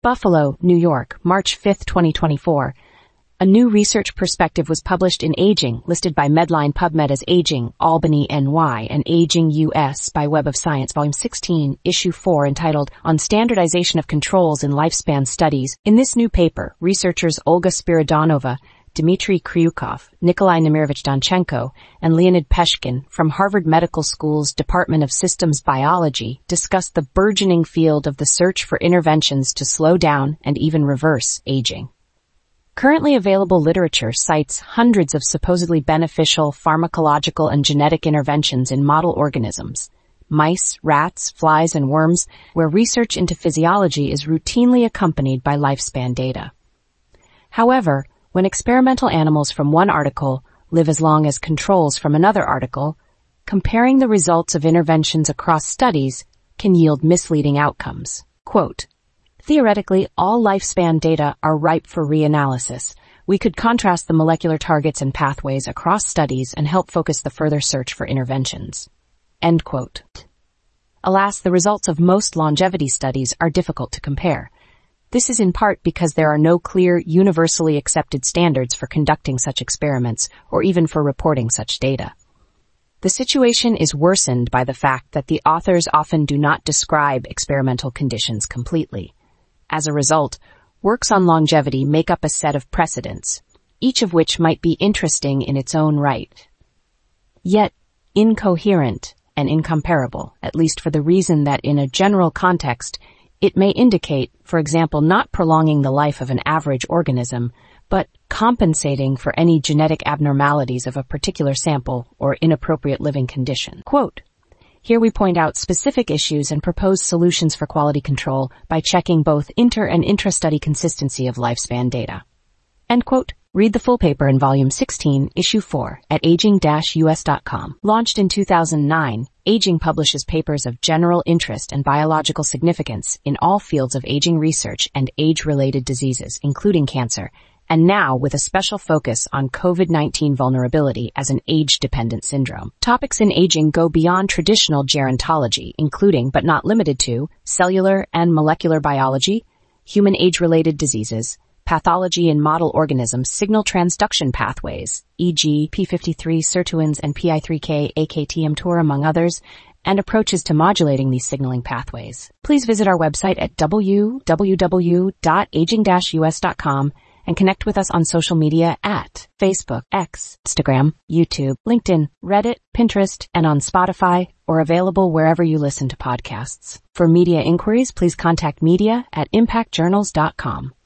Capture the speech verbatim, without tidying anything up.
Buffalo, New York, March fifth, twenty twenty-four. A new research perspective was published in Aging, listed by Medline PubMed as Aging, Albany, N Y, and Aging U S by Web of Science, Volume sixteen, Issue four, entitled On Standardization of Controls in Lifespan Studies. In this new paper, researchers Olga Spiridonova, Dmitry Kryukov, Nikolai Nemirovich Donchenko, and Leonid Peshkin from Harvard Medical School's Department of Systems Biology discussed the burgeoning field of the search for interventions to slow down and even reverse aging. Currently available literature cites hundreds of supposedly beneficial pharmacological and genetic interventions in model organisms, mice, rats, flies, and worms, where research into physiology is routinely accompanied by lifespan data. However, when experimental animals from one article live as long as controls from another article, comparing the results of interventions across studies can yield misleading outcomes. Quote, theoretically, all lifespan data are ripe for reanalysis. We could contrast the molecular targets and pathways across studies and help focus the further search for interventions. End quote. Alas, the results of most longevity studies are difficult to compare. This is in part because there are no clear, universally accepted standards for conducting such experiments or even for reporting such data. The situation is worsened by the fact that the authors often do not describe experimental conditions completely. As a result, works on longevity make up a set of precedents, each of which might be interesting in its own right, yet incoherent and incomparable, at least for the reason that in a general context, it may indicate, for example, not prolonging the life of an average organism, but compensating for any genetic abnormalities of a particular sample or inappropriate living condition. Quote, here we point out specific issues and propose solutions for quality control by checking both inter- and intra-study consistency of lifespan data. End quote. Read the full paper in Volume sixteen, Issue four, at aging dash U S dot com. Launched in two thousand nine, Aging publishes papers of general interest and biological significance in all fields of aging research and age-related diseases, including cancer, and now with a special focus on COVID nineteen vulnerability as an age-dependent syndrome. Topics in aging go beyond traditional gerontology, including, but not limited to, cellular and molecular biology, human age-related diseases, pathology in model organisms, signal transduction pathways, for example P fifty-three sirtuins and P I three K A K T mTOR among others, and approaches to modulating these signaling pathways. Please visit our website at w w w dot aging dash U S dot com and connect with us on social media at Facebook, X, Instagram, YouTube, LinkedIn, Reddit, Pinterest, and on Spotify, or available wherever you listen to podcasts. For media inquiries, please contact media at impact journals dot com.